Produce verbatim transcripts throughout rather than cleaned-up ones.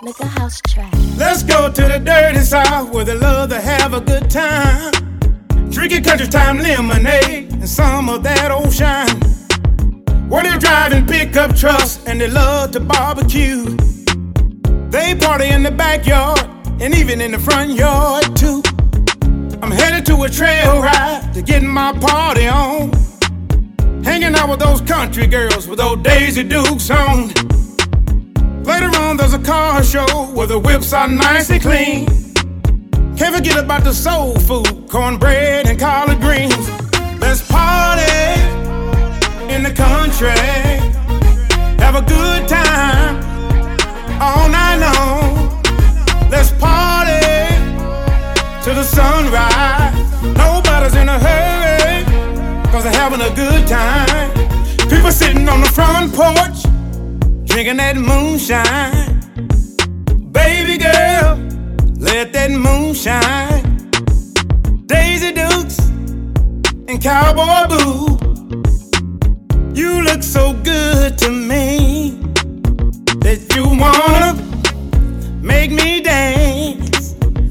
like a house track. Let's go to the dirty south where they love to have a good time. Drinking country time lemonade and some of that old shine. Where they driving pickup trucks and they love to barbecue. They party in the backyard and even in the front yard too. I'm headed to a trail ride to get my party on. Hanging out with those country girls with those Daisy Dukes on. Later on there's a car show where the whips are nice and clean. Can't forget about the soul food, cornbread and collard greens. Let's party in the country, have a good time all night long. Let's party till the sunrise. Nobody's in a hurry, cause they're having a good time. People sitting on the front porch, drinking that moonshine. Baby girl, let that moonshine. Daisy Dukes and cowboy boots. You look so good to me that you wanna make me dance.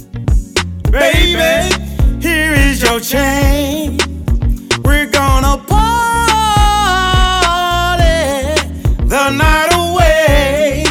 Baby, here is your change. We're gonna party the night away.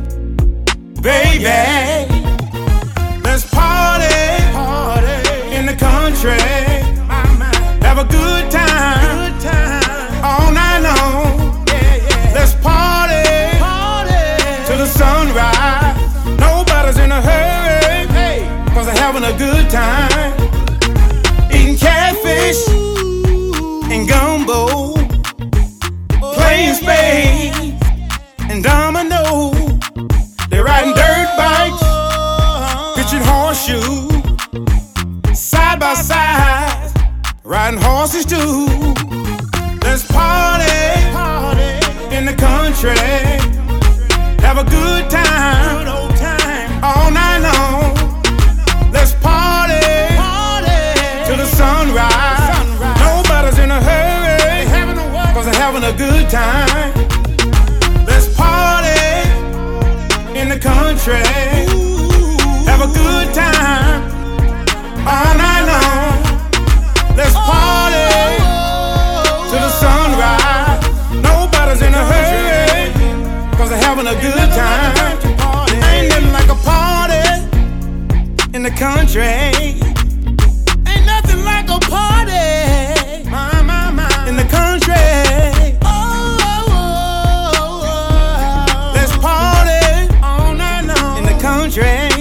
Baby, let's party, party in the country. Have a good time, good time all night long. Yeah, yeah. Let's party, party till the sunrise. Nobody's in a hurry, hey, cause they're having a good time. Eating catfish and gumbo, playing spades and domino. They're riding dirt bikes, pitching horseshoes, side by side, riding horses too. Let's party, party in the country, have a good time, good old time all night long. Let's party, party till the sunrise. sunrise. Nobody's in a hurry, having a what? Cause they're having a good time. Let's party in the country, have a good time all night long. Let's party till the sunrise. Nobody's in a hurry, cause they're having a good time. Ain't nothing like a party in the country. Ain't nothing like a party, my, my, my, in the country. Oh, oh, oh, oh. Let's party all night long in the country.